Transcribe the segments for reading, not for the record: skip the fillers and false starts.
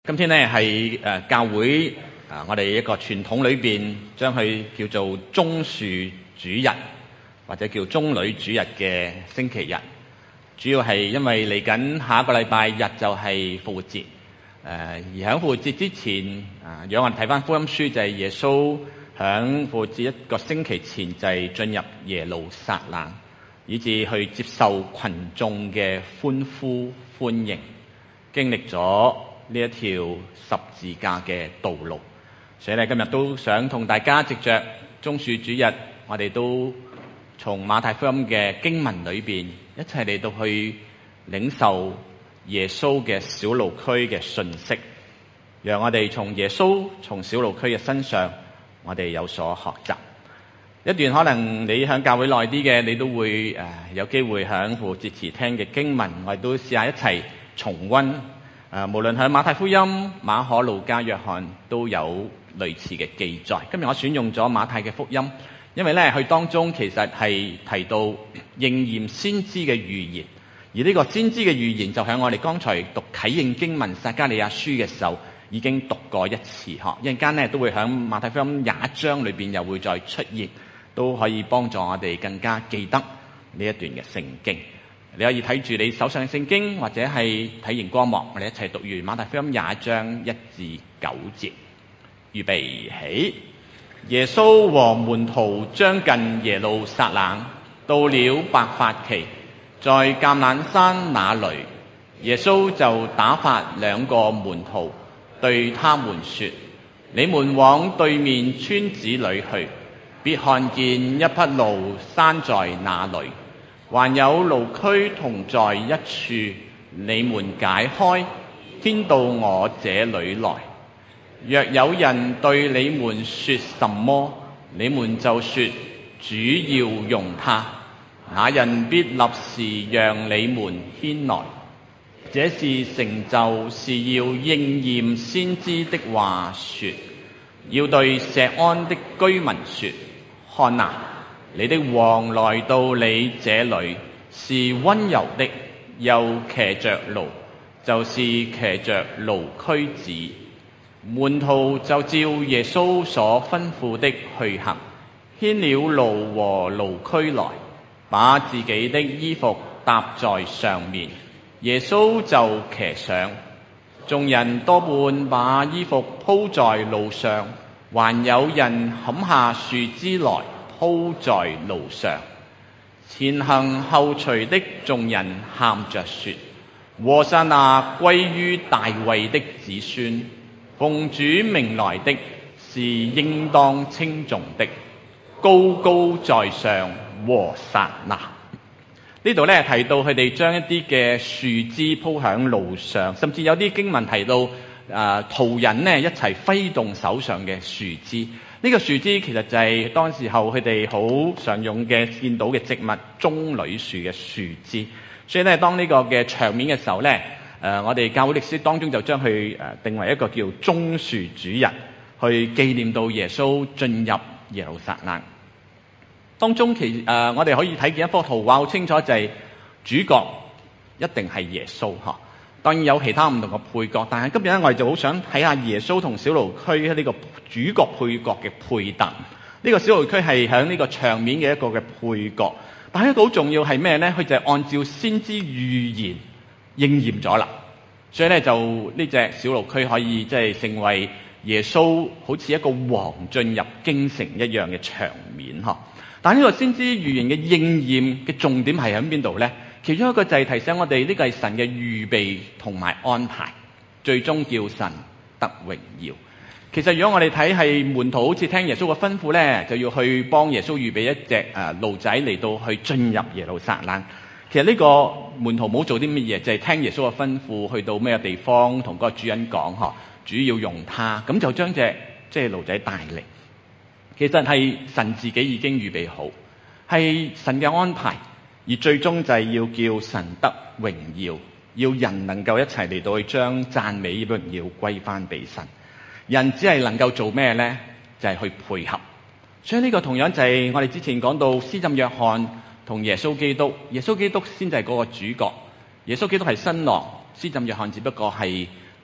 今天咧係教會我哋一個傳統裏邊將佢叫做棕樹主日或者叫棕櫚主日嘅星期日，主要係因為嚟緊下一個禮拜日就係復活節，而喺復活節之前，如果我哋睇翻福音書就係耶穌喺復活節一個星期前就係進入耶路撒冷，以至去接受群眾嘅歡呼歡迎，經歷咗呢一條十字架嘅道路。所以咧今日都想同大家藉着棕樹主日，我哋都從馬太福音嘅經文裏邊一齊嚟到去領受耶穌嘅小路區嘅訊息，讓我哋從耶穌從小路區嘅身上我哋有所學習。一段可能你喺教會耐啲嘅，你都會有機會喺復活節前聽嘅經文，我哋都試下一齊重溫。無論喺馬太福音、馬可、路加、約翰都有類似嘅記載。今日我選用咗馬太嘅福音，因為咧佢當中其實係提到應驗先知嘅預言，而呢個先知嘅預言就喺我哋剛才讀啟應經文撒迦利亞書嘅時候已經讀過一次。一陣間咧都會喺馬太福音21章裏邊又會再出現，都可以幫助我哋更加記得呢一段嘅聖經。你可以睇住你手上嘅聖經，或者係睇熒光幕，我哋一齊讀完馬太福音21章1至9節。預備起。耶穌和門徒將近耶路撒冷，到了伯法其，在橄欖山那裏，耶穌就打發2個門徒，對他們說：你們往對面村子裏去，必看見一匹驢拴在那裏，還有驢駒同在一處，你們解開，牽到我這裏來。若有人對你們說什麼，你們就說主要用他，那人必立時讓你們牽來。這事成就是要應驗先知的話說，要對錫安的居民說：看哪，你的王來到你這裏，是溫柔的，又騎着驢，就是騎着驢駒子。門徒就照耶穌所吩咐的去行，牽了驢和驢駒來，把自己的衣服搭在上面，耶穌就騎上。眾人多半把衣服鋪在路上，還有人砍下樹枝來鋪在路上。前行後隨的眾人喊着說：和散那歸於大衛的子孫，奉主名來的是應當稱頌的，高高在上，和散那。呢度咧提到佢哋將一啲嘅樹枝鋪響路上，甚至有啲經文提到途人呢一齊揮動手上嘅樹枝。呢個樹枝其實就係當時候佢哋好常用嘅見到嘅植物棕櫚樹嘅樹枝。所以咧當呢個嘅場面嘅時候咧，我哋教會歷史當中就將佢定為一個叫棕樹主日，去紀念到耶穌進入耶路撒冷。當中我哋可以睇見一幅圖畫好清楚，就係主角一定係耶穌。當然有其他唔同嘅配角，但係今日咧我哋就好想睇下耶穌同小驢駒呢個主角配角嘅配搭。呢個小驢駒係喺呢個場面嘅一個嘅配角，但係一個好重要係咩呢？佢就係按照先知預言應驗咗啦。所以咧就呢隻小驢駒可以即係成為耶穌好似一個王進入京城一樣嘅場面。但係呢個先知預言嘅應驗嘅重點係喺邊度呢？其中一個就係提醒我哋呢個係神嘅預備同埋安排，最終叫神得榮耀。其實如果我哋睇係門徒好似聽耶穌嘅吩咐呢，就要去幫耶穌預備一隻驢仔嚟到去進入耶路撒冷。其實呢個門徒冇做啲乜嘢，就係聽耶穌嘅吩咐，去到咩地方同嗰個主人講，主要用他，咁就將隻驢仔帶嚟。其實係神自己已經預備好，係神嘅安排，而最終就係要叫神得榮耀，要人能夠一齊嚟到去將讚美榮耀歸翻俾神。人只係能夠做咩呢？就係去配合。所以呢個同樣就係我哋之前講到施浸約翰同耶穌基督，耶穌基督先就係嗰個主角，耶穌基督係新郎，施浸約翰只不過係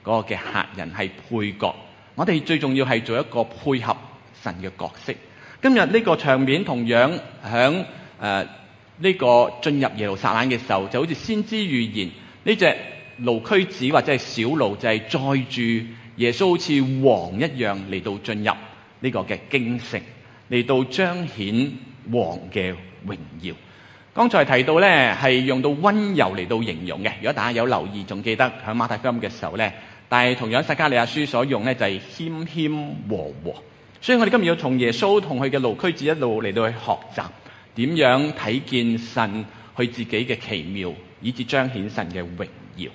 嗰個嘅客人，係配角。我哋最重要係做一個配合神嘅角色。今日呢個場面同樣響呢個進入耶路撒冷嘅時候，就好似先知預言呢隻驢駒子或者係小驢，就係載住耶穌好似王一樣嚟到進入呢個嘅京城，嚟到彰顯王嘅榮耀。剛才提到咧係用到溫柔嚟到形容嘅，如果大家有留意，仲記得喺馬太福音嘅時候咧，但係同樣撒迦利亞書所用咧就係謙謙和和。所以我哋今日要從耶穌同佢嘅驢駒子一路嚟到去學習點樣睇見神佢自己嘅奇妙，以至彰顯神嘅榮耀。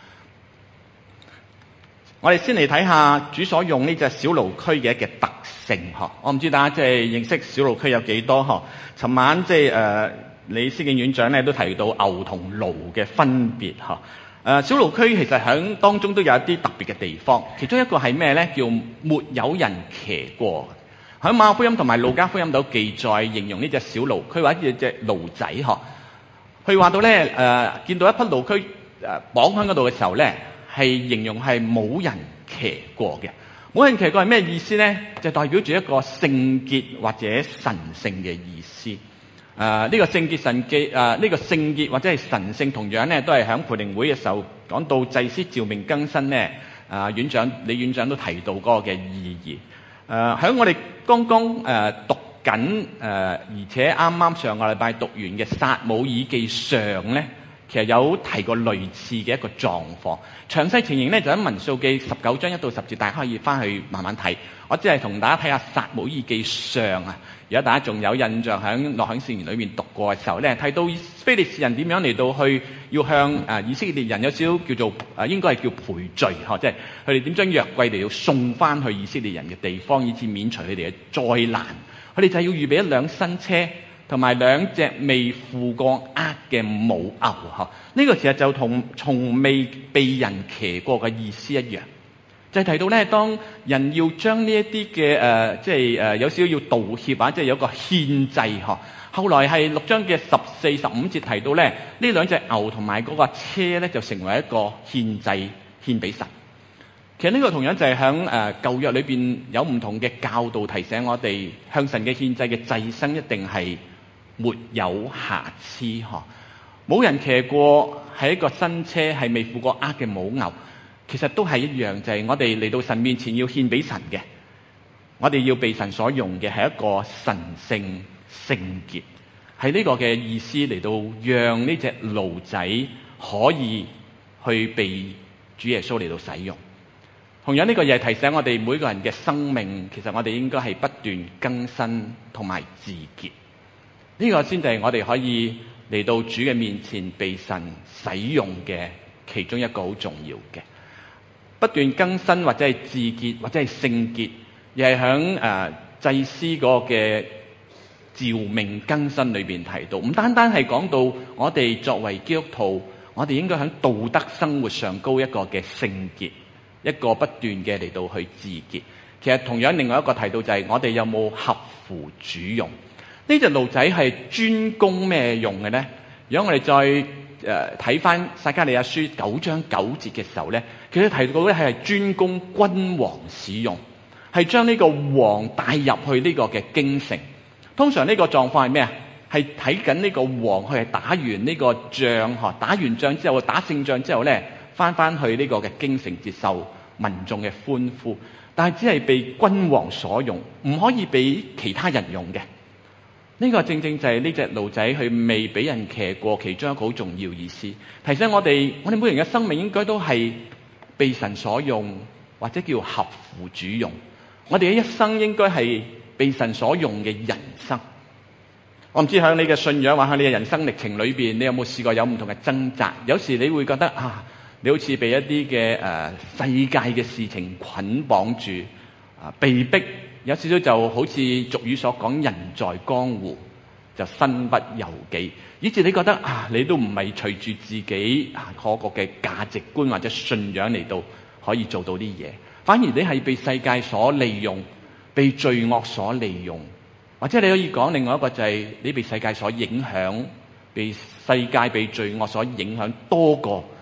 我哋先嚟睇下主所用呢隻小驢駒嘅一個特性。我唔知大家即係認識小驢駒有幾多？尋晚即係李思敬院長咧都提到牛同驢嘅分別。小驢駒其實喺當中都有一啲特別嘅地方，其中一個係咩呢？叫沒有人騎過。喺馬可福音同埋路加福音都記載形容呢隻小驢駒或者隻驢仔。佢話到呢，見到一匹驢駒綁喺嗰度嘅時候呢，係形容係冇人騎過嘅。冇人騎過係咩意思呢？就代表住一個聖潔或者神聖嘅意思。呢個聖潔或者係神聖，同樣咧都係響培靈會嘅時候講到祭司召命更新咧。李院長都提到嗰個嘅意義。響我哋剛剛讀緊而且啱啱上個禮拜讀完嘅撒母耳記上咧，其實有提過類似嘅一個狀況。詳細情形咧就喺民數記19章1到10節，大家可以翻去慢慢睇。我只係同大家睇下撒母耳記上啊。如果大家仲有印象喺諾響聖言裏面讀過嘅時候咧，睇到非利士人點樣嚟到去要向以色列人有少少叫做應該係叫賠罪，即係佢哋點將約櫃嚟到送翻去以色列人嘅地方，以致免除佢哋嘅災難。佢哋就係要預備一輛新車同埋2隻未付過軛嘅母牛。呢個其實就同從未被人騎過嘅意思一樣。就係提到咧，當人要將呢一啲嘅有少少要道歉啊，即係有個獻祭。後來係6章嘅14、15節提到咧，呢2隻牛同埋嗰個車咧就成為一個獻祭獻俾神。其實呢個同樣就係喺舊約裏邊有唔同嘅教導，提醒我哋向神嘅獻祭嘅祭牲一定係沒有瑕疵。冇人騎過係一個新車，係未付過軛嘅母牛。其實都係一樣，就係我哋嚟到神面前要獻俾神嘅，我哋要被神所用嘅係一個神聖聖潔，係呢個嘅意思嚟到讓呢隻驢仔可以去被主耶穌嚟到使用。同樣呢個亦係提醒我哋每個人嘅生命，其實我哋應該係不斷更新同埋自潔，呢個先至係我哋可以嚟到主嘅面前被神使用嘅其中一個好重要嘅。不斷更新或者係自潔或者係聖潔，亦係響祭司嗰個嘅召命更新裏邊提到。唔單單係講到我哋作為基督徒，我哋應該喺道德生活上高一個嘅聖潔，一個不斷嘅嚟到去自潔。其實同樣另外一個提到就係我哋有冇合乎主用？呢隻驢仔係專供咩用嘅呢？如果我哋再睇翻撒迦利亞書9章9節嘅時候咧，其實提到咧係專供君王使用，係將呢個王帶入去呢個嘅京城。通常呢個狀況係咩啊？係睇緊呢個王佢係打完呢個仗，打完仗之後打勝仗之後咧，翻去呢個嘅京城接受民眾嘅歡呼，但係只係被君王所用，唔可以俾其他人用嘅。呢個正正就係呢隻驢仔佢未俾人騎過其中一個好重要意思，提醒我哋每人嘅生命應該都係被神所用，或者叫合乎主用。我哋嘅一生應該係被神所用嘅人生。我唔知喺你嘅信仰或喺你嘅人生歷程裏邊，你有冇試過有唔同嘅掙扎？有時你會覺得你好似被一啲嘅世界嘅事情捆綁住，被逼。有少少就好似俗語所講，人在江湖就身不由己，以至你覺得你都唔係隨住自己嗰個嘅價值觀或者信仰嚟到可以做到啲嘢，反而你係被世界所利用，被罪惡所利用，或者你可以講另外一個就係你被世界所影響，被世界被罪惡所影響多過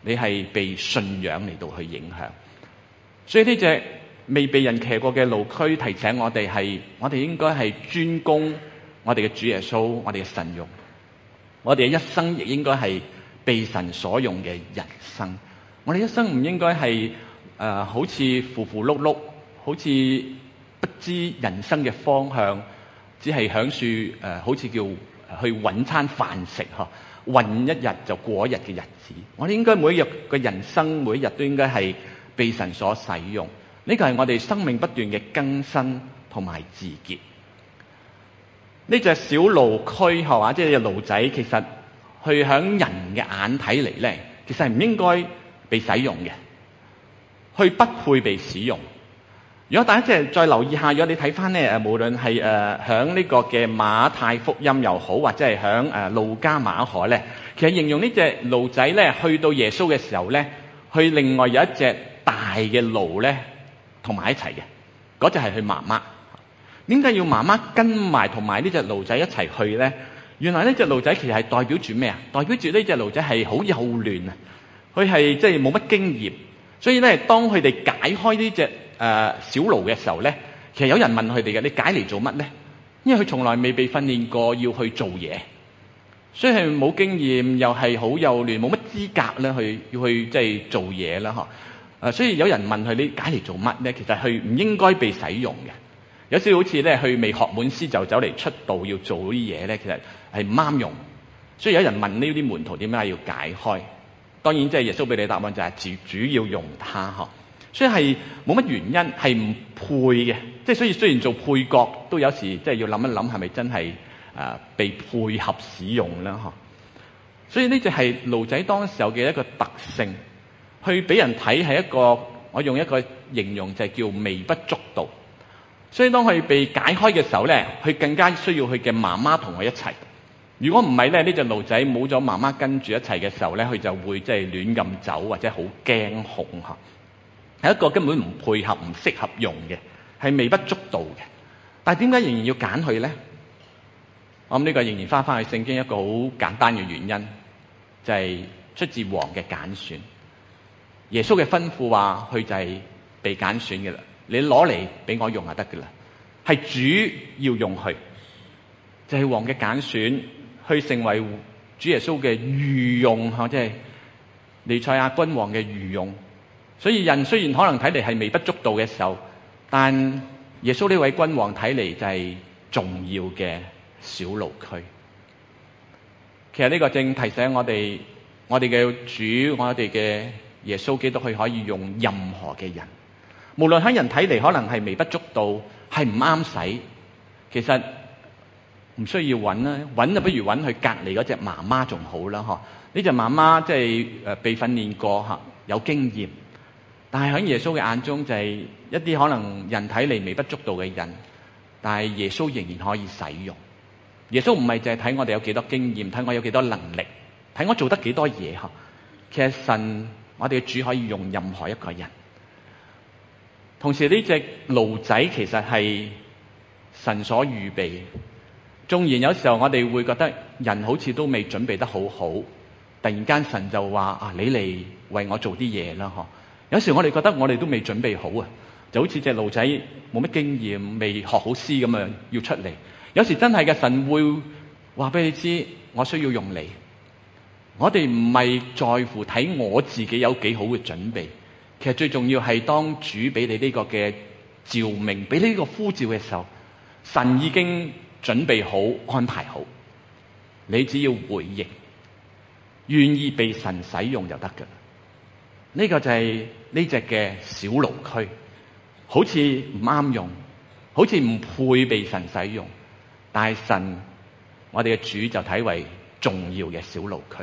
你係被信仰嚟到去影響。所以呢隻未被人騎過嘅驢駒提醒我哋我哋應該係專攻我哋嘅主耶穌，我哋嘅神用。我哋嘅一生亦應該係被神所用嘅人生。我哋一生唔應該係好似糊糊碌碌，好似不知人生嘅方向，只係享受好似叫去搵餐飯食混一日就過一日嘅日子。我哋應該每一日嘅人生，每一日都應該係被神所使用。呢個係我哋生命不斷嘅更新同埋自潔。呢隻小驢駒即係隻驢仔，其實去響人嘅眼睇嚟咧，其實係唔應該被使用嘅，去不配被使用。如果大家再留意下，如果你睇翻咧無論係響呢個嘅馬太福音又好，或者係響路加馬可咧，其實形容呢隻驢仔咧去到耶穌嘅時候咧，去另外有一隻大嘅驢咧同埋一齊嘅，嗰隻係佢媽媽。點解要媽媽跟埋同埋呢隻驢仔一齊去咧？原來呢隻驢仔其實係代表住咩啊？代表住呢隻驢仔係好幼嫩啊，佢係即係冇乜經驗。所以咧，當佢哋解開呢隻小驢嘅時候咧，其實有人問佢哋嘅：你解嚟做乜咧？因為佢從來未被訓練過要去做嘢，所以係冇經驗，又係好幼嫩，冇乜資格咧要去即係做嘢啦所以有人問佢：你解嚟做乜咧？其實佢唔應該被使用嘅。有時好似咧，佢未學滿師就走嚟出道要做啲嘢咧，其實係唔啱用。所以有人問呢啲門徒點解要解開？當然即係耶穌俾你答案就係主要用它所以係冇乜原因，係唔配嘅。即係所以雖然做配角都有時即係要諗一諗係咪真係被配合使用啦所以呢隻係驢仔當時候嘅一個特性，去俾人睇係一個，我用一個形容就係叫微不足道。所以當佢被解開嘅時候咧，佢更加需要佢嘅媽媽同佢一齊。如果唔係咧，呢隻驢仔冇咗媽媽跟住一齊嘅時候咧，佢就會即係亂咁走或者好驚恐係一個根本唔配合、唔適合用嘅，係微不足道嘅。但係點解仍然要揀佢咧？我諗呢個仍然翻去聖經一個好簡單嘅原因，就係出自王嘅揀選。耶穌嘅吩咐話，佢就係被揀選嘅啦。你攞嚟俾我用就得㗎啦，係主要用佢，就係王嘅揀選，去成為主耶穌嘅御用即係彌賽亞君王嘅御用。所以人雖然可能睇嚟係微不足道嘅時候，但耶穌呢位君王睇嚟就係重要嘅小驢駒。其實呢個正提醒我哋嘅主，我哋嘅耶穌基督，佢可以用任何嘅人。無論喺人睇嚟可能係微不足道，係唔啱使，其實唔需要揾啦，揾就不如揾佢隔離嗰隻媽媽仲好啦呢隻媽媽即係被訓練過有經驗，但係喺耶穌嘅眼中就係一啲可能人睇嚟微不足道嘅人，但係耶穌仍然可以使用。耶穌唔係淨係睇我哋有幾多經驗，睇我有幾多能力，睇我做得幾多嘢其實神，我哋嘅主可以用任何一個人。同時呢隻驢仔其實係神所預備。縱然有時候我哋會覺得人好似都未準備得好好，突然間神就話你嚟為我做啲嘢啦有時我哋覺得我哋都未準備好就好似隻驢仔冇乜經驗，未學好詩咁樣要出嚟。有時真係嘅，神會話俾你知，我需要用你。我哋唔係在乎睇我自己有幾好嘅準備，其實最重要係當主俾你呢個嘅召命，俾你呢個呼召嘅時候，神已經準備好、安排好，你只要回應，願意被神使用就得㗎。呢個就係呢隻嘅小驢駒，好似唔啱用，好似唔配被神使用，但係神，我哋嘅主就睇為重要嘅小驢駒。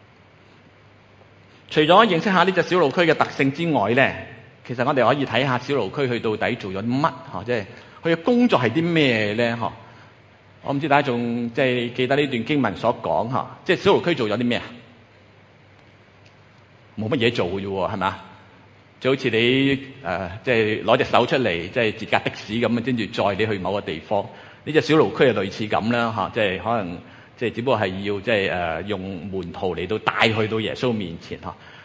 除咗認識下呢隻小驢駒嘅特性之外咧，其實我哋可以睇下小驢駒去到底做咗啲乜即係佢嘅工作係啲咩咧我唔知大家仲即係記得呢段經文所講即係小驢駒做咗啲咩啊？冇乜嘢做嘅啫喎，係咪？就好似你即係攞隻手出嚟，即係截架的士咁啊，跟住載你去某個地方。呢隻小驢駒係類似咁啦即係可能即係只不過係要即係用門徒嚟到帶去到耶穌面前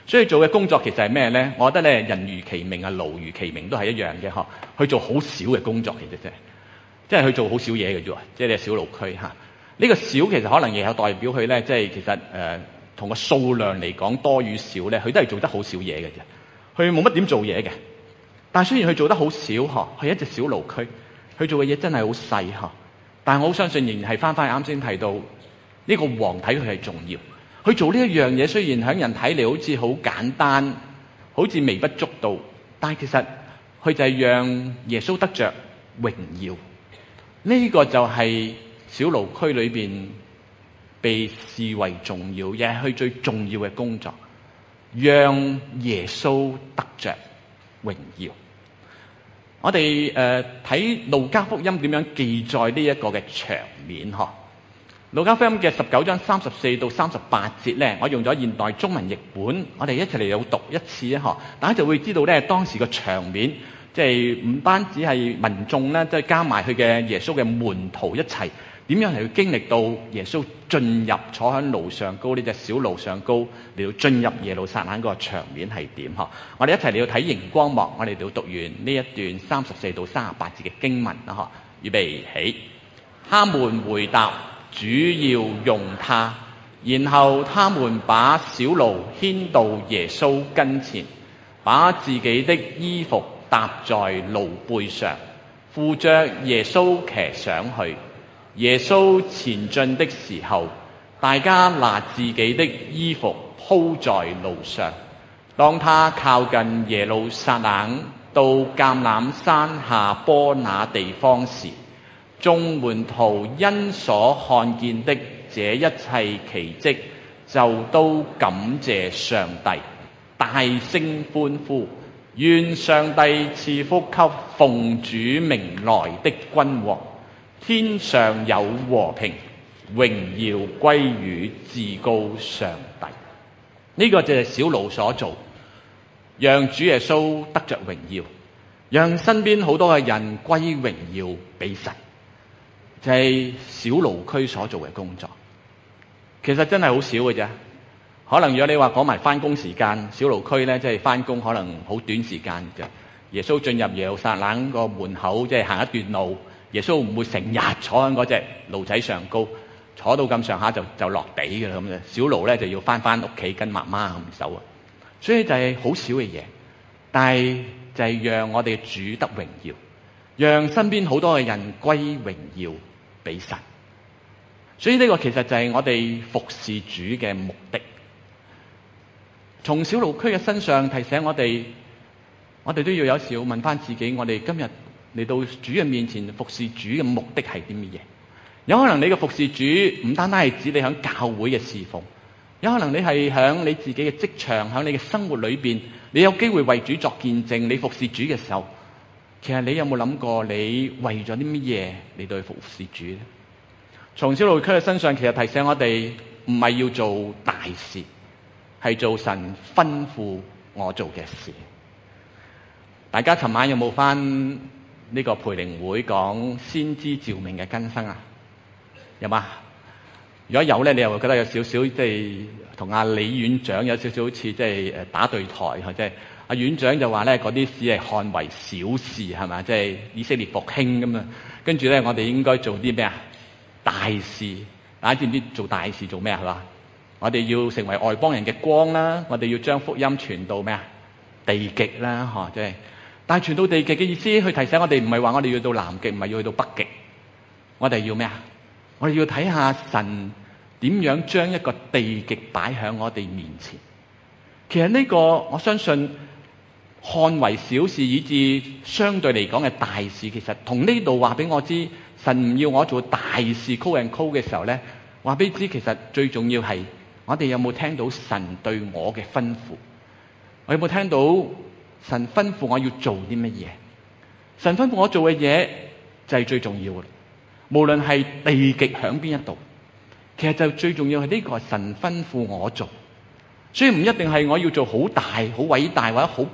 所以做嘅工作其實係咩咧？我覺得咧，人如其名啊，勞如其名都係一樣嘅，去做好少嘅工作其實啫，即係去做好少嘢嘅啫，即係你係小勞區嚇。呢個少其實可能亦有代表佢咧，即係其實同個數量嚟講多與少咧，佢都係做得好少嘢嘅啫。佢冇乜點做嘢嘅，但係雖然佢做得好少，佢係一隻小勞區，佢做嘅嘢真係好細，但係我好相信仍然係翻啱先提到呢個王睇佢係重要。佢做呢一樣嘢雖然喺人睇嚟好似好簡單，好似微不足道，但係其實佢就係讓耶穌得着榮耀。呢個就係小勞區裏邊被視為重要，亦係佢最重要嘅工作，讓耶穌得着榮耀。我哋睇路加福音點樣記載呢一個嘅場面。路加福音嘅19章34到38節咧，我用咗現代中文譯本，我哋一齊嚟讀一次啊！大家就會知道咧，當時個場面即係唔單止係民眾咧，即係加埋佢嘅耶穌嘅門徒一齊點樣嚟去經歷到耶穌進入坐喺驢上高呢隻小驢上高嚟到進入耶路撒冷嗰個場面係點？我哋一齊嚟到睇熒光幕，我哋要讀完呢一段34到38節嘅經文啦！預備起，他們回答，主要用他。然後他們把小驢牽到耶穌跟前，把自己的衣服搭在驢背上，扶着耶穌騎上去。耶穌前進的時候，大家拿自己的衣服鋪在路上。當他靠近耶路撒冷到橄欖山下坡那地方時，眾門徒因所看見的這一切奇蹟，就都感謝上帝，大聲歡呼，願上帝賜福給奉主名來的君王，天上有和平，榮耀歸於至高上帝。呢個就係小驢所做，讓主耶穌得着榮耀，讓身邊好多嘅人歸榮耀俾神。就係小驢區所做嘅工作，其實真係好少嘅啫。可能如果你話講埋翻工時間，小驢區咧即係翻工可能好短時間啫。耶穌進入耶路撒冷個門口，即係行一段路，耶穌唔會成日坐喺嗰隻驢仔上高，坐到咁上下就落地嘅啦咁嘅。小驢咧就要翻屋企跟媽媽咁走啊。所以就係好少嘅嘢，但係就係讓我哋主得榮耀，讓身邊好多嘅人歸榮耀俾神。所以呢個其實就係我哋服侍主嘅目的。從小驢區嘅身上提醒我哋都要有時要問翻自己，我哋今日嚟到主嘅面前服侍主嘅目的係啲乜嘢？有可能你嘅服侍主唔單單係指你喺教會嘅侍奉，有可能你係喺你自己嘅職場，喺你嘅生活裏邊，你有機會為主作見證。你服侍主嘅時候，其實你有冇諗過你為咗啲乜嘢嚟到去服侍主咧？從小驢區嘅身上，其實提醒我哋唔係要做大事，係做神吩咐我做嘅事。大家尋晚有冇返呢個培靈會講先知召命嘅更生啊？有嗎？如果有咧，你又會覺得有少少即係同阿李院長有少少好似即係打對台，即係阿院長就話咧嗰啲事係看為小事係嘛？即係以色列復興咁啊。跟住咧，我哋應該做啲咩啊？大事，大家知唔知做大事做咩係嘛？我哋要成為外邦人嘅光啦，我哋要將福音傳到咩啊？地極啦，即係。但係傳到地極嘅意思，去提醒我哋唔係話我哋要到南極，唔係要去到北極，我哋要咩啊？我哋要睇下神點樣將一個地極擺喺我哋面前。其實呢個我相信看為小事，以至相對嚟講嘅大事，其實同呢度話俾我知，神唔要我做大事 call and call 嘅時候咧，話俾你知，其實最重要係我哋有冇聽到神對我嘅吩咐？我有冇聽到神吩咐我要做啲乜嘢？神吩咐我做嘅嘢就係最重要嘅。無論係地極響邊一度，其實就最重要係呢個係神吩咐我做。所以唔一定係我要做好大、好偉大或者好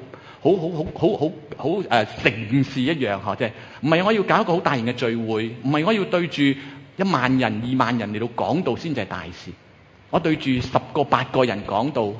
盛事一樣嗬，即係唔係我要搞一個好大型嘅聚會，唔係我要對住1萬人、2萬人嚟到講道先至係大事。我對住10個8個人講道，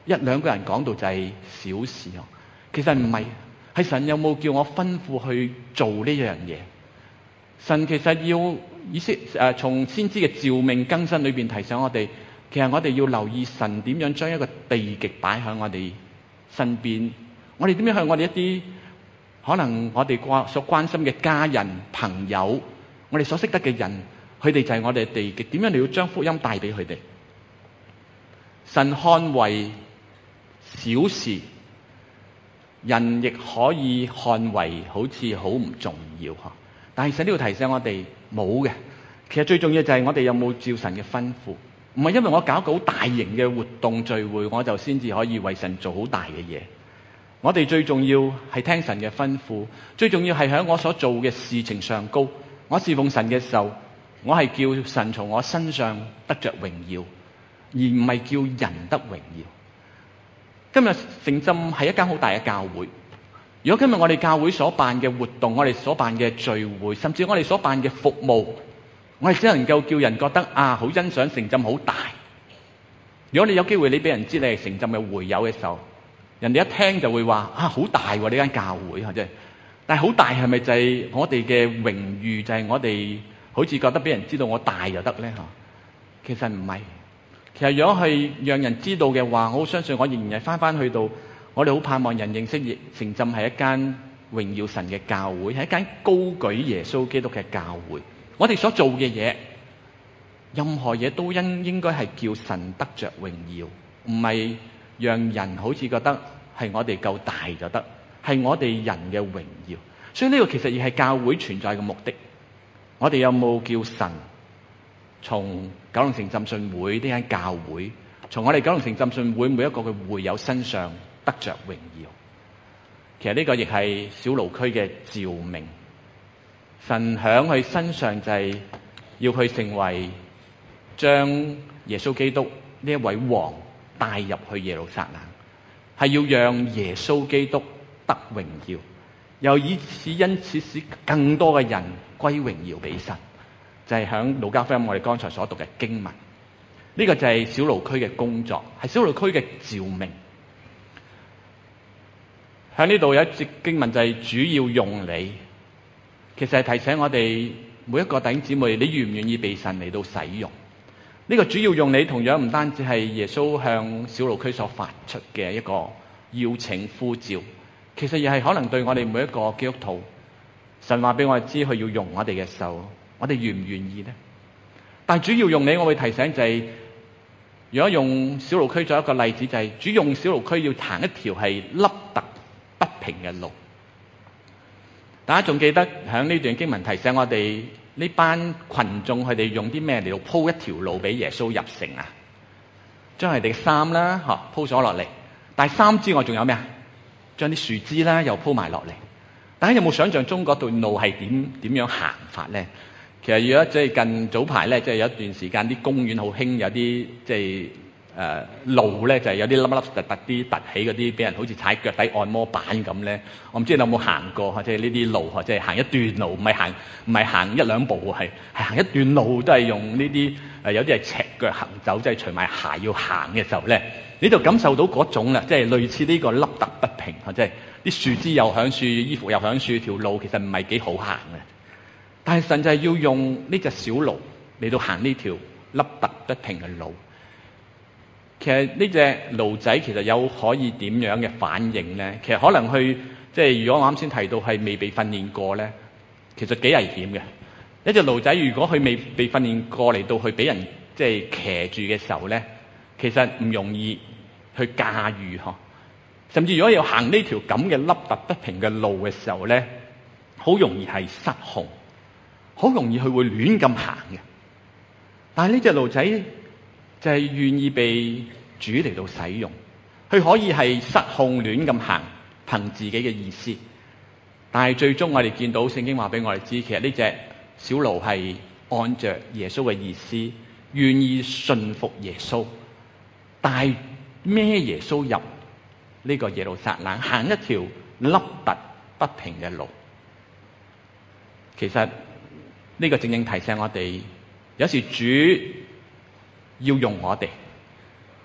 一兩個人講到就係小事啊。其實唔係，係神有冇叫我吩咐去做呢樣嘢？神其實要從先知嘅召命更新裏邊提醒我哋，其實我哋要留意神點樣將一個地極擺喺我哋身邊，我哋點樣向我哋一啲可能我哋所關心嘅家人、朋友，我哋所識得嘅人，佢哋就係我哋嘅地極，點樣你要將福音帶俾佢哋？神看為小事，人亦可以看為好似好唔重要。但係神都要提醒我哋冇嘅。其實最重要就係我哋有冇照神嘅吩咐，唔係因為我搞個好大型嘅活動聚會，我就先至可以為神做好大嘅嘢。我哋最重要係聽神嘅吩咐，最重要係喺我所做嘅事情上高。我侍奉神嘅時候，我係叫神從我身上得着榮耀，而唔係叫人得榮耀。今日城浸係一間好大嘅教會。如果今日我哋教會所辦嘅活動，我哋所辦嘅聚會，甚至我哋所辦嘅服務，我哋只能夠叫人覺得好欣賞城浸好大。如果你有機會你俾人知你係城浸嘅會友嘅時候，人哋一聽就會話好大喎，呢間教會即係。但係好大係咪就係我哋嘅榮譽？就係我哋好似覺得俾人知道我大就得咧？其實唔係。其實如果係讓人知道嘅話，我好相信我仍然係翻去到我哋好盼望人認識城浸係一間榮耀神嘅教會，係一間高舉耶穌基督嘅教會。我哋所做嘅嘢，任何嘢都應該係叫神得着榮耀，唔係讓人好似覺得係我哋夠大就得，係我哋人嘅榮耀。所以呢個其實亦係教會存在嘅目的。我哋有冇叫神從九龍城浸信會呢間教會，從我哋九龍城浸信會每一個嘅會友身上得着榮耀？其實呢個亦係小驢區嘅召命。神響佢身上就係要佢成為將耶穌基督呢一位王帶入去耶路撒冷，係要讓耶穌基督得榮耀，又因此使更多嘅人歸榮耀俾神。就係響路加福音我哋剛才所讀嘅經文，呢個就係小驢區嘅工作，係小驢區嘅召命。喺呢度有一節經文就係主要用你，其實係提醒我哋每一個弟兄姊妹，你願唔願意被神嚟到使用？呢個主要用你同樣唔單止係耶穌向小驢區所發出嘅一個邀請呼召，其實亦係可能對我哋每一個基督徒，神話俾我哋知佢要用我哋嘅時候，我哋願唔願意呢？但係主要用你，我會提醒就係，如果用小驢區作一個例子，就係主用小驢區要行一條係凹凸不平嘅路。大家仲記得喺呢段經文提醒我哋呢班群眾佢哋用啲咩嚟到鋪一條路俾耶穌入城啊？將佢哋嘅衫啦鋪咗落嚟，但係衫之外仲有咩啊？將啲樹枝啦又鋪埋落嚟。大家有冇想象中嗰段路係點樣行法咧？其實如果即係近早排咧，即係有一段時間啲公園好興有啲即係路咧，就係有啲凹凹凸凸啲凸起嗰啲，俾人好似踩腳底按摩板咁咧。我唔知你有冇行過即係呢啲路即係行一段路，唔係行一兩步，係行一段路都係用呢啲有啲係赤腳行走，即係除埋鞋要行嘅時候咧，你就感受到嗰種啦，即係類似呢個凹凸不平，即係啲樹枝又響樹，衣服又響樹，條路其實唔係幾好行嘅。但係神就係要用呢隻小驢嚟到行呢條凹凸不平嘅路。其實呢隻驢仔其實有可以點樣嘅反應咧？其實可能去即係如果我啱先提到係未被訓練過咧，其實幾危險嘅。一隻驢仔如果佢未被訓練過嚟到去俾人即係騎住嘅時候咧，其實唔容易去駕馭呵。甚至如果要行呢條咁嘅凹凸不平嘅路嘅時候咧，好容易係失控。好容易佢會亂咁行嘅，但係呢隻驢仔就係願意被主嚟到使用，佢可以係失控亂咁行，憑自己嘅意思。但係最終我哋見到聖經話俾我哋知，其實呢隻小驢係按着耶穌嘅意思，願意順服耶穌，帶孭耶穌入呢個耶路撒冷，行一條凹凸不平嘅路。其實呢個正正提醒我哋，有時主要用我哋，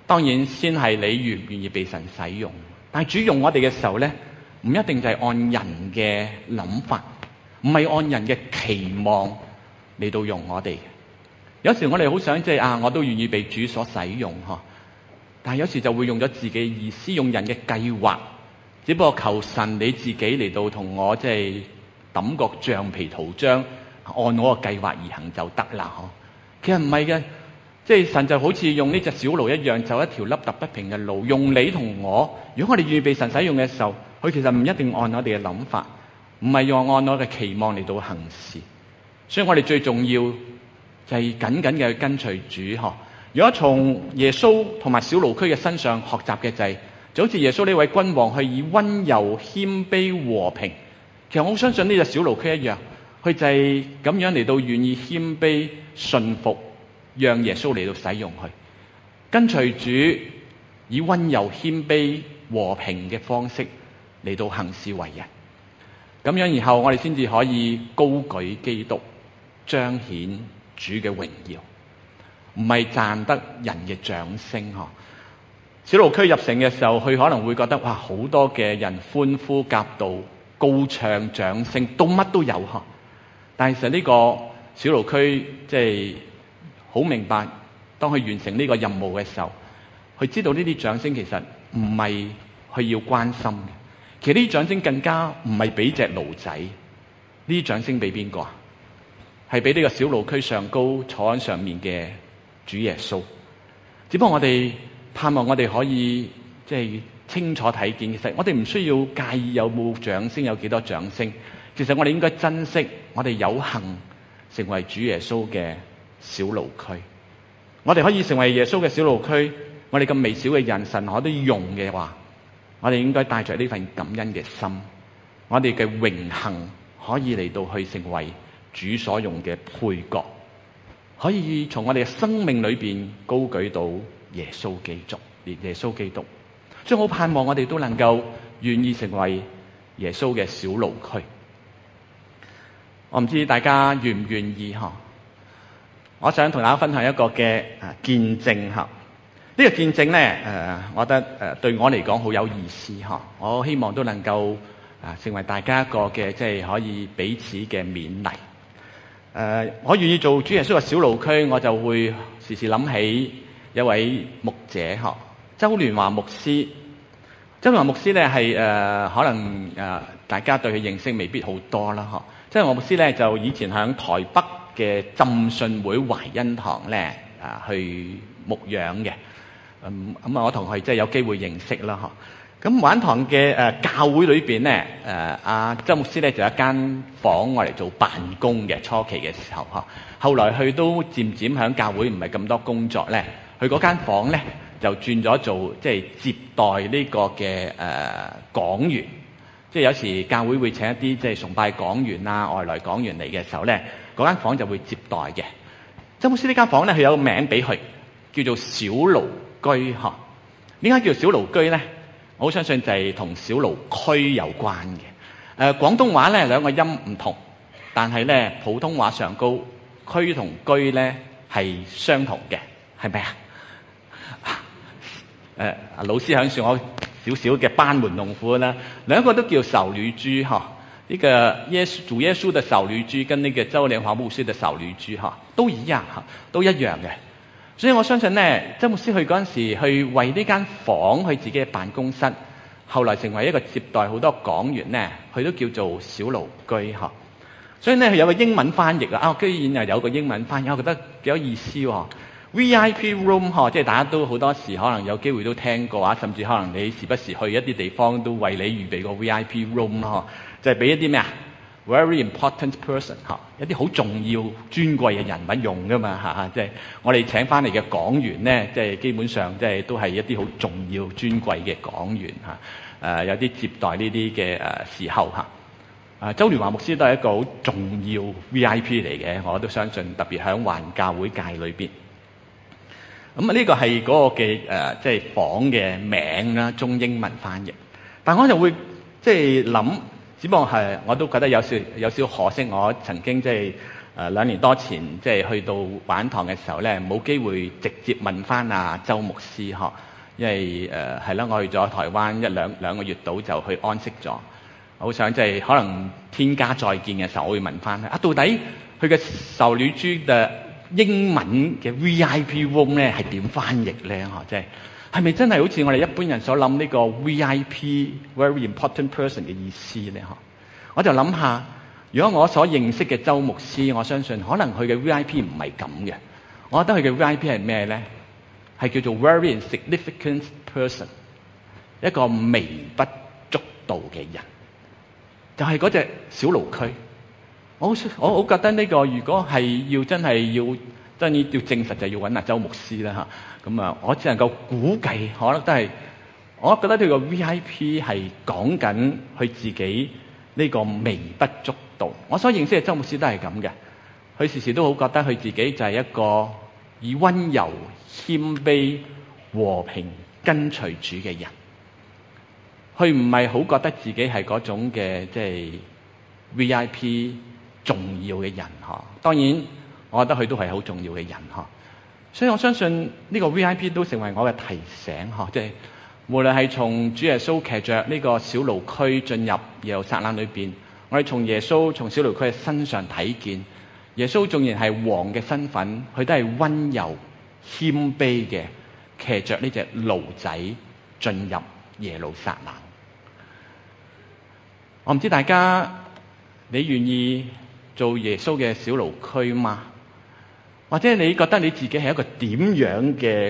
當然先係你願唔願意被神使用。但係主用我哋嘅時候咧，唔一定就係按人嘅諗法，唔係按人嘅期望嚟到用我哋。有時我哋好想我都願意被主所使用嗬，但係有時就會用咗自己嘅意思，用人嘅計劃，只不過求神你自己嚟到同我抌個橡皮圖章，按我個計劃而行就得啦嗬。其實唔係嘅。神就好似用呢隻小驢一樣，走一條凹凸不平嘅路，用你同我。如果我哋預備神使用嘅時候，佢其實唔一定按我哋嘅諗法，唔係用按我嘅期望嚟到行事。所以我哋最重要就係緊緊嘅去跟隨主嗬。如果從耶穌同埋小驢駒嘅身上學習嘅就好似耶穌呢位君王，去以溫柔謙卑和平。其實我好相信呢隻小驢駒一樣，佢就係咁樣嚟到願意謙卑順服。讓耶穌嚟到使用佢，跟隨主以溫柔謙卑和平嘅方式嚟到行事為人，咁樣然後我哋先至可以高舉基督，彰顯主嘅榮耀，唔係賺得人嘅掌聲嗬。小驢駒入城嘅時候，佢可能會覺得哇，好多嘅人歡呼夾道、高唱掌聲，到乜都有嗬。但係其實呢個小驢駒好明白，當佢完成呢個任務嘅時候，佢知道呢啲掌聲其實唔係佢要關心嘅。其實呢啲掌聲更加唔係俾隻驢仔，呢啲掌聲俾邊個啊？係俾呢個小驢駒上高坐喺上面嘅主耶穌。只不過我哋盼望我哋可以清楚睇見，其實我哋唔需要介意有冇掌聲，有幾多掌聲。其實我哋應該珍惜我哋有幸成為主耶穌嘅小驢駒，我哋可以成為耶穌嘅小驢駒。我哋咁微小嘅人，神可都用嘅話，我哋應該帶着呢份感恩嘅心，我哋嘅榮幸可以嚟到去成為主所用嘅配角，可以從我哋嘅生命裏邊高舉到耶穌基督。所以我盼望我哋都能夠願意成為耶穌嘅小驢駒。我唔知大家願唔願意嗬？我想同大家分享一個嘅見證嚇。呢個見證咧我覺得對我嚟講好有意思嚇。我希望都能夠成為大家一個嘅可以彼此嘅勉勵。我願意做主耶穌嘅小驢駒，我就會時時諗起一位牧者嚇，周聯華牧師。周聯華牧師咧係可能大家對佢認識未必好多啦嚇。周聯華牧師咧就以前喺台北嘅浸信會懷恩堂咧去牧養嘅，我同佢有機會認識啦嗬。咁懷恩堂嘅教會裏邊咧，阿周牧師咧就有一間房我嚟做辦公嘅，初期嘅時候嗬。後來佢都漸漸喺教會唔係咁多工作咧，佢嗰間房咧就轉咗做接待呢個嘅講員。有時教會會請一啲崇拜講員啊、外來講員嚟嘅時候咧，嗰間房就會接待嘅。周牧師呢間房咧，佢有個名俾佢，叫做小驢駒嗬。點解叫小驢駒咧？我好相信就係同小驢駒有關嘅。廣東話咧兩個音唔同，但係咧普通話上高駒同居咧係相同嘅，係咪啊？老師響住我少少嘅班門弄斧啦，兩個都叫小驢駒嗬。呢個主耶穌的小驢駒跟呢個周聯華牧師的小驢駒都一樣都一樣嘅。所以我相信咧，周牧師去嗰陣時去為呢間房佢自己嘅辦公室，後來成為一個接待好多講員咧，佢都叫做小驢駒嗬。所以咧佢有個英文翻譯居然又有個英文翻譯，我覺得幾有意思喎。VIP room 即係大家都好多時可能有機會都聽過甚至可能你時不時去一啲地方都為你預備個 VIP room 就係俾一啲咩very important person 一啲好重要尊貴嘅人物用噶嘛即係我哋請翻嚟嘅講員咧，即係基本上即係都係一啲好重要尊貴嘅講員有啲接待呢啲嘅時候周聯華牧師都係一個好重要 VIP 嚟嘅，我都相信特別喺環教會界裏邊。咁呢個係嗰個嘅即係房嘅名啦，中英文翻譯。但我就會即係諗，只不過係我都覺得有少可惜，我曾經即係 2年多前即係去到玩堂嘅時候咧，冇機會直接問翻周牧師嗬，因為係啦，我去咗台灣兩個月度就去安息咗。好想即係可能天家再見嘅時候，我會問翻到底佢嘅受女珠嘅英文嘅 VIP room 咧係點翻譯咧？即係咪真係好似我哋一般人所諗呢個 VIP very important person 嘅意思咧？我就諗下，如果我所認識嘅周牧師，我相信可能佢嘅 VIP 唔係咁嘅。我覺得佢嘅 VIP 係咩咧？係叫做 very insignificant person， 一個微不足道嘅人。就係嗰隻小驢駒，我好覺得呢個如果係要真係要證實，就要揾周牧師啦嚇。咁我只能夠估計，可能都係我覺得呢個 VIP 係講緊佢自己呢個微不足道。我所認識嘅周牧師都係咁嘅，佢時時都好覺得佢自己就係一個以溫柔、謙卑、和平跟隨主嘅人。佢唔係好覺得自己係嗰種嘅即係 VIP 重要嘅人嗬。當然，我覺得佢都係好重要嘅人嗬。所以我相信呢個 VIP 都成為我嘅提醒嗬，即係無論係從主耶穌騎着呢個小驢駒進入耶路撒冷裏邊，我哋從耶穌從小驢駒嘅身上睇見耶穌縱然係王嘅身份，佢都係溫柔謙卑嘅騎着呢隻驢仔進入耶路撒冷。我唔知大家你願意做耶穌嘅小驢駒嗎？或者你覺得你自己係一個點樣嘅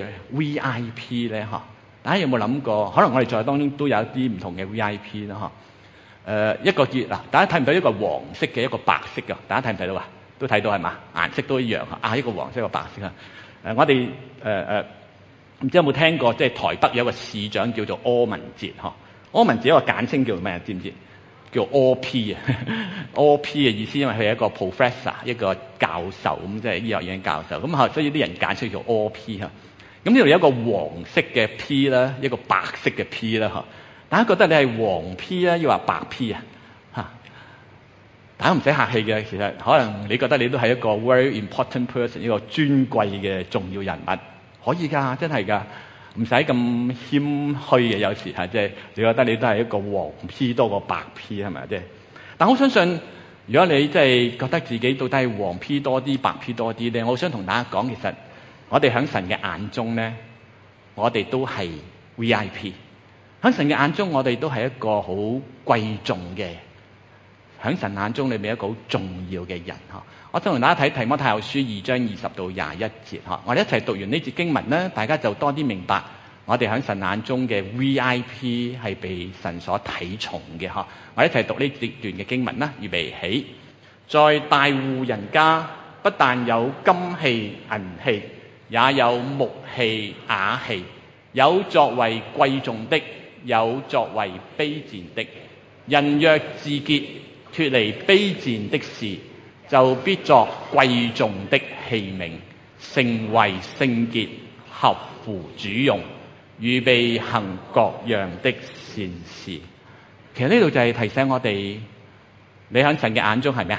VIP 咧？大家有冇諗過？可能我哋在當中都有一啲唔同嘅 VIP 啦。一個叫大家睇唔到一個黃色嘅，一個白色嘅，大家睇唔睇到啊？都睇到係嘛？顏色都一樣一個黃色一個白色我哋唔知有冇聽過？即係台北有一個市長叫做柯文哲柯文哲一個簡稱叫做咩？知唔知？叫 OP 啊，OP 嘅意思，因為佢係一個 professor， 一個教授咁，即係醫學院教授咁所以啲人簡稱叫 OP 咁呢度有一個黃色嘅 P 啦，一個白色嘅 P 啦大家覺得你係黃 P 啊，要話白 P 啊大家唔使客氣嘅，其實可能你覺得你都係一個 very important person， 一個尊貴嘅重要人物，可以㗎，真係㗎。唔使咁謙虛嘅，有時即係你覺得你都係一個黃 P 多過白 P 係咪？即係，但我相信，如果你即係覺得自己到底係黃 P 多啲、白 P 多啲咧，我想同大家講，其實我哋喺神嘅眼中咧，我哋都係 VIP。喺神嘅眼中，我哋都係一個好貴重嘅，喺神眼中裏面一個好重要嘅人。我想同大家睇提摩太後書2章20到21節我哋一齊讀完呢節經文咧，大家就多啲明白我哋喺神眼中嘅 VIP 係被神所睇重嘅我哋一齊讀呢段嘅經文啦，預備起。在大戶人家，不但有金器銀器，也有木器瓦器，有作為貴重的，有作為卑賤的。人若自潔，脫離卑賤的事，就必作貴重的器皿，成為聖潔，合乎主用，預備行各樣的善事。其實呢度就係提醒我哋，你喺神嘅眼中係咩啊？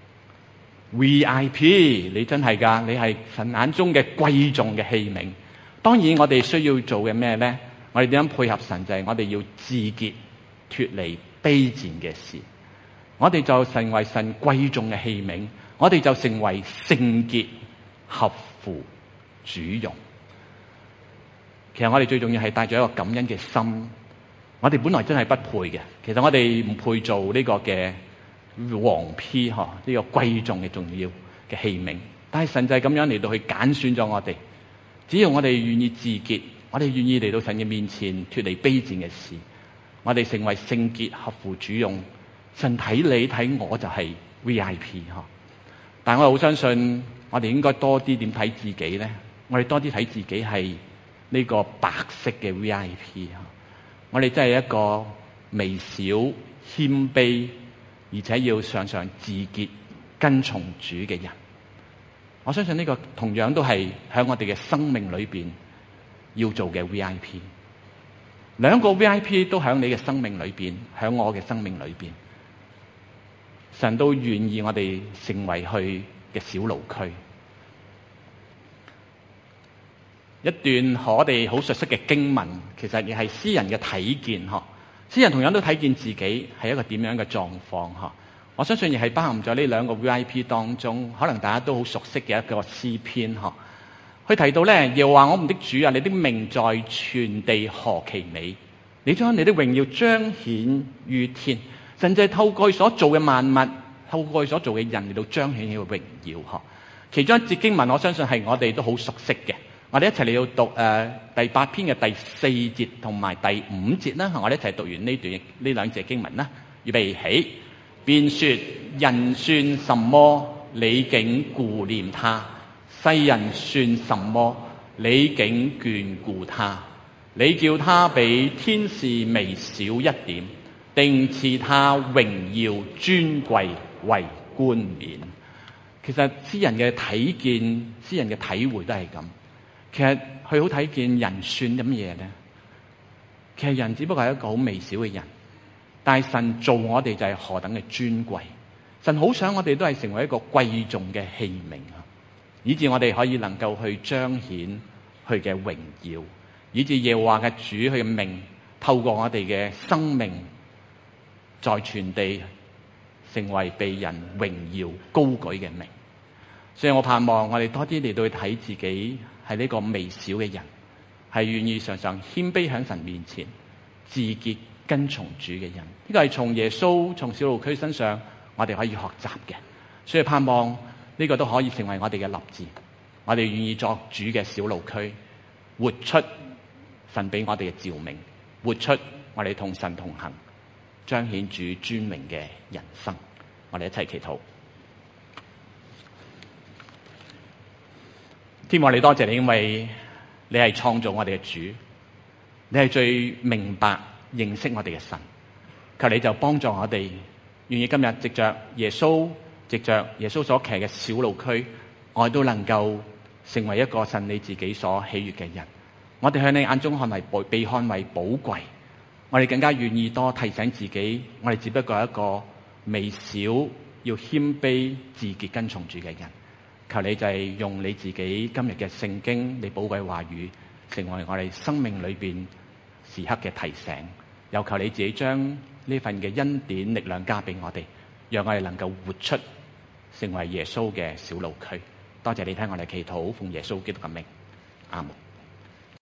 VIP， 你真係㗎，你係神眼中嘅貴重嘅器皿。當然我哋需要做嘅咩咧？我哋點樣配合神？就係我哋要自潔，脫離卑賤嘅事。我哋就成為神貴重嘅器皿，我哋就成為聖潔，合乎主用。其實我哋最重要係帶住一個感恩嘅心。我哋本來真係不配嘅，其實我哋唔配做呢個嘅黃 P 呢個貴重嘅重要嘅器皿。但係神就係咁樣嚟到去揀選咗我哋。只要我哋願意自潔，我哋願意嚟到神嘅面前脫離卑賤嘅事，我哋成為聖潔，合乎主用。神睇你睇我就係 VIP 但係我好相信我哋應該多啲點睇自己咧？我哋多啲睇自己係呢個白色嘅 VIP 我哋真係一個微小謙卑，而且要常常自潔跟從主嘅人。我相信呢個同樣都係喺我哋嘅生命裏邊要做嘅 VIP。兩個 VIP 都喺你嘅生命裏邊，喺我嘅生命裏邊。神都願意我哋成為去嘅小路區。一段我哋好熟悉嘅經文，其實亦係詩人嘅體見嗬。詩人同樣都睇見自己係一個點樣嘅狀況嗬。我相信亦係包含咗呢兩個 VIP 當中，可能大家都好熟悉嘅一個詩篇嗬。佢提到咧，耶和華我們的主啊，你的名在全地何其美！你將你的榮耀彰顯於天。甚至係透過所做嘅萬物，透過所做嘅人嚟到彰顯呢個榮耀嗬。其中一節經文，我相信係我哋都好熟悉嘅。我哋一齊嚟到讀第8篇嘅第4節同埋第5節啦。我哋一齊讀完呢兩節經文啦。預備起，便說人算什麼，你竟顧念他；世人算什麼，你竟眷顧他。你叫他比天使微小一點，定賜他榮耀尊貴為冠冕。其實詩人嘅睇見，詩人嘅體會都係咁。其實佢好睇見人算啲乜嘢咧？其實人只不過係一個好微小嘅人，但係神做我哋就係何等嘅尊貴。神好想我哋都係成為一個貴重嘅器皿啊，以致我哋可以能夠去彰顯佢嘅榮耀，以致耶和華嘅主佢嘅名透過我哋嘅生命，在全地成為被人榮耀高舉嘅名。所以我盼望我哋多啲嚟到去睇自己係呢個微小嘅人，係願意常常謙卑喺神面前，自潔跟從主嘅人。呢個係從耶穌從小路區身上我哋可以學習嘅。所以盼望呢個都可以成為我哋嘅立志。我哋願意作主嘅小路區，活出神俾我哋嘅召命，活出我哋同神同行，彰顯主尊榮嘅人生。我哋一齊祈禱。天父，我哋多謝你，因為你係創造我哋嘅主，你係最明白認識我哋嘅神。求你就幫助我哋，願意今日藉着耶穌所騎嘅小路區，我哋都能夠成為一個神你自己所喜悅嘅人。我哋向你眼中被看為寶貴，我哋更加願意多提醒自己，我哋只不過係一個微小要謙卑自潔跟從主嘅人。求你就係用你自己今日嘅聖經，你寶貴話語，成為我哋生命裏邊時刻嘅提醒。又求你自己將呢份嘅恩典力量加俾我哋，讓我哋能夠活出成為耶穌嘅小路區。多謝你聽我哋祈禱，奉耶穌基督嘅名，阿門。